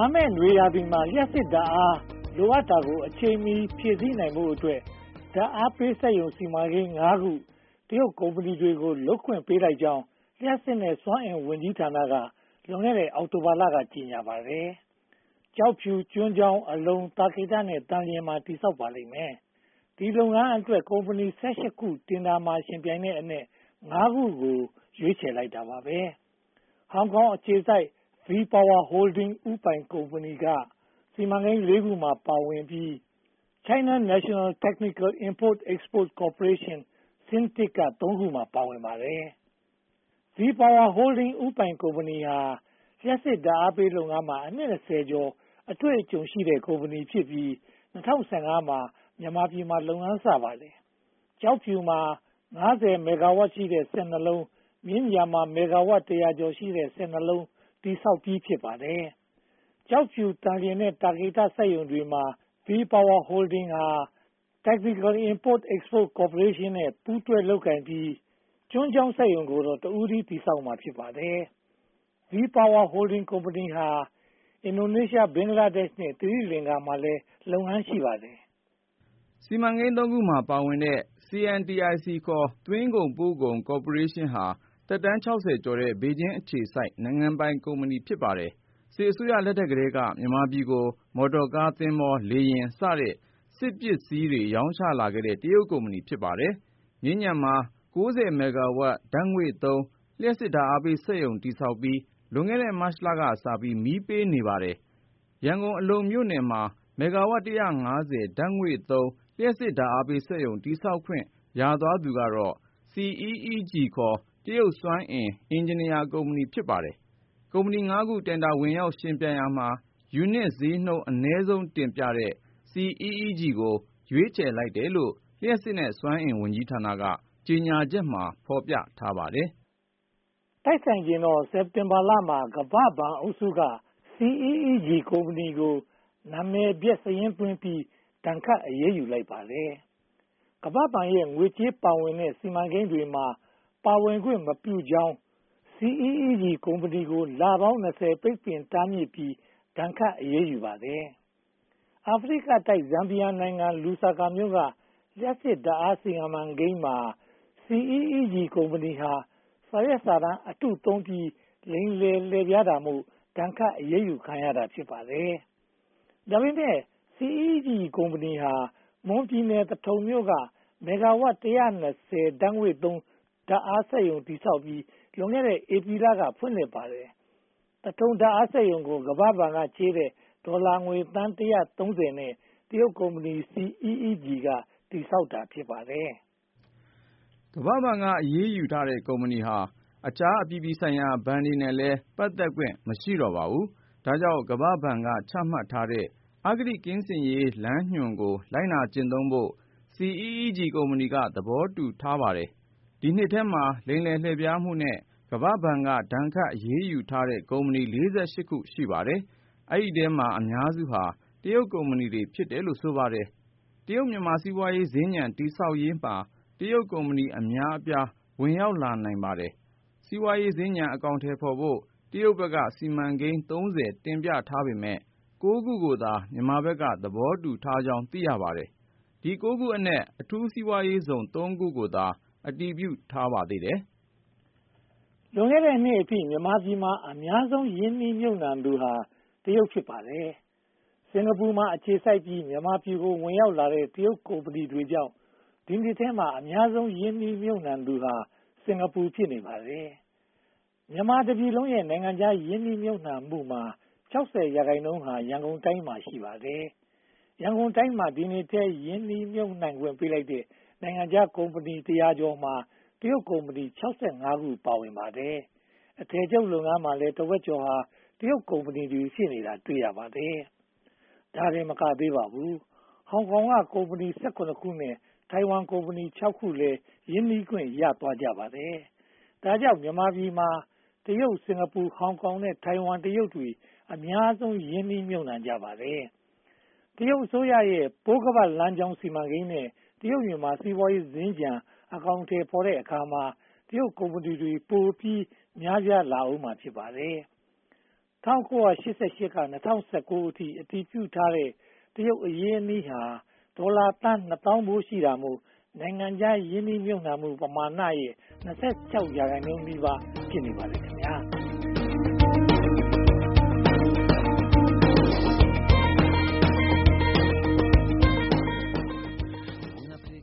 မယ့်နွေရာသီမှာလျှပ်စစ်ဓါတ်အားလိုအပ်တာကိုအချိန်မီဖြည့်ဆည်းနိုင်ဖို့အတွက်ဓါတ်အားပေးစက်ရုံစီမံကိန်း ၅ ခုတရုတ်ကုမ္ပဏီတွေကိုလုပ်ခွင့်ပေးလိုက်ကြောင်းလျှပ်စစ်နဲ့စွမ်းအင်ဝန်ကြီးဌာနကလွန်ခဲ့တဲ့အောက်တိုဘာလကကြေညာပါတယ်။ကျောက်ဖြူကျွန်းချောင်းအလုံသာကေတနဲ့တန်လျင်မှာတည်ဆောက်ပါလိမ့်မယ်။ဒီလုပ်ငန်းအတွက်ကုမ္ပဏီ 18 ခုတင်ဒါမှာရှင်ပြိုင်တဲ့အနက် 5 ခုကိုရွေးချယ်လိုက်တာပါပဲ။ဟောင်ကောင်အခြေစိုက် V-Power Holdings ဦးပိုင်ကုမ္ပဏီကစီမံကိန်း 4 ခုမှာပါဝင်ပြီး China National Technical Import-Export Corporation (CNTIEC) က 3 ခုမှာပါဝင်ပါတယ်။ V-Power Holdings ဦးပိုင်ကုမ္ပဏီဟာလျှပ်စစ်ဓါတ်အားပေးလုပ်ငန်းမှာအနှစ် 20 ကျော်အတွေ့အကြုံရှိတဲ့ကုမ္ပဏီဖြစ်ပြီး2015မှာမြန်မာပြည်မှာလုပ်ငန်းစပါတယ်။ကျောက်ဖြူမှာ50 မဂ္ဂါဝပ်ရှိတဲ့စက်နှလုံးမြင်းခြံမှာမဂ္ဂါဝပ် 100 ကျော်ရှိတဲ့စက်နှလုံးတည်ဆောက်ပြီးဖြစ်ပါတယ်။ကျောက်ဖြူတန်လျင်နဲ့တာကေတစက်ရုံတွေမှာ V-Power Holdings ဟာ Technical Import-Export Corporation နဲ့ပူးတွဲလုပ်ကိုင်ပြီးကျွန်းချောင်းစက်ရုံကိုတော့တဦးတည်းတည်ဆောက်မှာဖြစ်ပါတယ်။ V-Power Holdings ကုမ္ပဏီဟာအင်ဒိုနီးရှားဘင်္ဂလားဒေ့ရှ်နဲ့သီရိလင်္ကာမှာလည်းလုပ်ငန်းရှိပါတယ်။စီမံကိန်း 3 ခုမှာပါဝင်တဲ့ CNTIC ခေါ်သွင်းကုန်ပို့ကုန်ကော်ပိုရေးရှင်းဟာသက်တမ်း 60 ကျော်တဲ့ဘေဂျင်းအခြေစိုက်နိုင်ငံပိုင်ကုမ္ပဏီဖြစ်ပါတယ်။စစ်အစိုးရလက်ထက်ကတည်းကမြန်မာပြည်ကိုမော်တော်ကားသင်္ဘောလေယာဉ်စတဲ့စစ်ပစ္စည်းတွေရောင်းချလာခဲ့တဲ့တရုတ်ကုမ္ပဏီဖြစ်ပါတယ်။မြင်းခြံမှာ90 မဂ္ဂါဝပ်ဓါတ်ငွေ့သုံးလျှပ်စစ်ဓါတ်အားပေးစက်ရုံတည်ဆောက်ပြီးလွန်ခဲ့တဲ့မတ်လကစပြီးမီးပေးနေပါတယ်။ရန်ကုန်အလုံမြို့နယ်မှာမဂ္ဂါဝပ် 150 ဓါတ်ငွေ့သုံးလျှပ်စစ်ဓါတ်အားပေးစက်ရုံတည်ဆောက်ခွင့်ရသွားသူကတော့ CEEG ခေါ်တရုတ်စွမ်းအင်အင်ဂျင်နီယာကုမ္ပဏီဖြစ်ပါတယ်။ ကုမ္ပဏီ 5 ခုတင်ဒါဝင်ရောက်ယှဉ်ပြိုင်ရာမှာယူနစ်ဈေးနှုန်းအနည်းဆုံးတင်ပြတဲ့ CEEG ကိုရွေးချယ်လိုက်တယ်လို့လျှပ်စစ်နဲ့စွမ်းအင်ဝန်ကြီးဌာနကကြေညာချက်မှာဖော်ပြထားပါတယ်။တိုက်ဆိုင်ချင်တော့စက်တင်ဘာလမှာကမ္ဘာ့ဘဏ်အုပ်စုက CEEG ကုမ္ပဏီကိုနာမည်ပျက်စာရင်းသွင်းပြီးဒဏ်ခတ်အရေးယူလိုက်ပါတယ်။ကမ္ဘာ့ဘဏ်ရဲ့ငွေကြေးပါဝင်တဲ့စီမံကိန်းတွေမှာပါဝင်ခွင့်မပြုကြောင်း CEEG ကုမ္ပဏီကိုလပေါင်း 20 ပိတ်ပင်တားမြစ်ပြီးဒဏ်ခတ်အရေးယူပါတယ်။အာဖရိကတိုက်ဇမ်ဘီယာနိုင်ငံလူစာကာမြို့ကလျှပ်စစ်ဓါတ်အားစီမံကိန်းမှာ CEEG ကုမ္ပဏီဟာစာရွက်စာတမ်းအတုသုံးပြီးလိမ်လည်လှည့်ဖြားတာမို့ဒဏ်ခတ်အရေးယူခံရတာဖြစ်ပါတယ်။ဒါပေမဲ့ CEEG ကုမ္ပဏီဟာမွန်ပြည်နယ်သထုံမြို့ကမဂ္ဂါဝပ် 120 ဓါတ်ငွေ့သုံးဓါတ်အားစက်ရုံတည်ဆောက်ပြီးလွန်ခဲ့တဲ့ဧပြီလကဖွင့်လှစ်ပါတယ်။သထုံဓါတ်အားစက်ရုံကိုကမ္ဘာ့ဘဏ်ကချေးတဲ့ဒေါ်လာငွေသန်း 130 နဲ့တရုတ်ကုမ္ပဏီ CEEG ကတည်ဆောက်တာဖြစ်ပါတယ်။ကမ္ဘာ့ဘဏ်ကအရေးယူထားတဲ့ကုမ္ပဏီဟာအခြားအပြည်ပြည်ဆိုင်ရာဘဏ်တွေနဲ့လည်းပတ်သက်ခွင့်မရှိတော့ပါဘူး။ဒါကြောင့်ကမ္ဘာ့ဘဏ်ကချမှတ်ထားတဲ့အဂတိကင်းစင်ရေးလမ်းညွှန်ကိုလိုက်နာကျင့်သုံးဖို့ CEEG ကုမ္ပဏီကသဘောတူထားပါတယ်။ဒီနှစ်ထဲမှာလိမ်လည်လှည့်ဖြားမှုနဲ့ကမ္ဘာ့ဘဏ်ကဒဏ်ခတ်အရေးယူထားတဲ့ကုမ္ပဏီ 48 ခုရှိပါတယ်။အဲဒီထဲမှာအများစုဟာတရုတ်ကုမ္ပဏီတွေဖြစ်တယ်လို့ဆိုပါတယ်။တရုတ်မြန်မာစီးပွားရေးစင်္ကြန်တည်ဆောက်ရေးမှာတရုတ်ကုမ္ပဏီအများအပြားဝင်ရောက်လာနိုင်ပါတယ်။စီးပွားရေးစင်္ကြန်အကောင်အထည်ဖော်ဖို့တရုတ်ဘက်ကစီမံကိန်း 30 တင်ပြထားပေမယ့် 9 ခုကိုသာမြန်မာဘက်ကသဘောတူထားကြောင်းသိရပါတယ်။ဒီ 9 ခုအနက်အထူးစီးပွားရေးဇုန် 3 ခုကိုသာအတည်ပြုထားပါသေးတယ်။လွန်ခဲ့တဲ့နှစ်အထိမြန်မာပြည်မှာအများဆုံးရင်းနှီးမြုပ်နံှသူဟာတရုတ်ဖြစ်ပါတယ်။စင်္ကာပူမှာအခြေစိုက်ပြီးမြန်မာပြည်ကိုဝင်ရောက်လာတဲ့တရုတ်ကုမ္ပဏီတွေကြောင့်ဒီနှစ်ထဲမှာအများဆုံးရင်းနှီးမြုပ်နံှသူဟာစင်္ကာပူဖြစ်နေပါတယ်။မြန်မာတပြည်လုံးရဲ့နိုင်ငံခြားရင်းနှီးမြုပ်နံှမှုမှာ 60% ဟာရန်ကုန်တိုင်းမှာရှိပါတယ်။ရန်ကုန်တိုင်းမှာဒီနှစ်ထဲရင်းနှီးမြုပ်နံှခွင့်ပေးလိုက်တဲ့နိုင်ငံခြားကုမ္ပဏီ 100 ကျော်မှာတရုတ်ကုမ္ပဏီ 65 ခုပါဝင်ပါတယ်။အထည်ချုပ်လုပ်ငန်းမှာလည်းတဝက်ကျော်ဟာတရုတ်ကုမ္ပဏီတွေဖြစ်နေတာတွေ့ရပါတယ်။ဒါတင်မကသေးပါဘူး။ဟောင်ကောင်ကကုမ္ပဏီ 17 ခုနဲ့ထိုင်ဝမ်ကုမ္ပဏီ 6 ခုလည်းရင်းနှီးခွင့်ရသွားကြပါတယ်။ဒါကြောင့်မြန်မာပြည်မှာတရုတ်စင်္ကာပူဟောင်ကောင်နဲ့ထိုင်ဝမ်တရုတ်တွေအများဆုံးရင်းနှီးမြုပ်နံှကြပါတယ်။တရုတ်အစိုးရရဲ့ပိုးခါးပတ်လမ်းကြောင်းစီမံကိန်းနဲ့တရုတ်မြန်မာစီးပွားရေးစင်္ကြန်အကောင်အထည်ဖော်တဲ့အခါမှာတရုတ်ကုမ္ပဏီတွေပိုပြီးများပြားလာဦးမှာဖြစ်ပါတယ်။ 1988 က 2019 အထိအတည်ပြုထားတဲ့တရုတ်အရင်းအနှီးဟာဒေါ်လာသန်း 2,000 ဖိုးရှိတာမို့နိုင်ငံခြားရင်းနှီးမြုပ်နံှမှုပမာဏရဲ့ 26% နီးပါးဖြစ်နေပါတယ်ခင်ဗျာ။